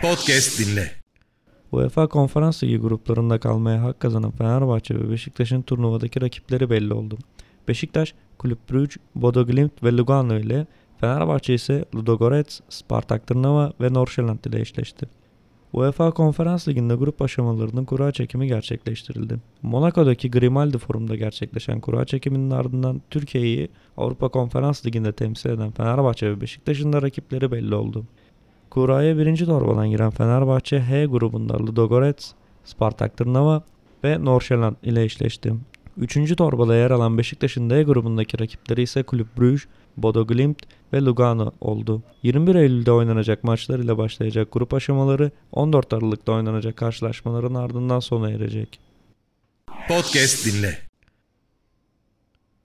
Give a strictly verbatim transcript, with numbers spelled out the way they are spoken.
Podcast dinle. UEFA Konferans Ligi gruplarında kalmaya hak kazanan Fenerbahçe ve Beşiktaş'ın turnuvadaki rakipleri belli oldu. Beşiktaş, Kulüp Brugge, Bodo Glimt ve Lugano ile, Fenerbahçe ise Ludogorets, Spartak Trnava ve Nordsjælland ile eşleşti. UEFA Konferans Ligi'nde grup aşamalarının kura çekimi gerçekleştirildi. Monaco'daki Grimaldi Forum'da gerçekleşen kura çekiminin ardından Türkiye'yi Avrupa Konferans Ligi'nde temsil eden Fenerbahçe ve Beşiktaş'ın da rakipleri belli oldu. Kuraya birinci torbadan giren Fenerbahçe H grubunda Ludogorets, Spartak Trnava ve Nordsjælland ile eşleşti. Üçüncü torbada yer alan Beşiktaş'ın D grubundaki rakipleri ise Kulüp Brugge, Bodo Glimt ve Lugano oldu. yirmi bir Eylül'de oynanacak maçlar ile başlayacak grup aşamaları on dört Aralık'ta oynanacak karşılaşmaların ardından sona erecek. Podcast dinle.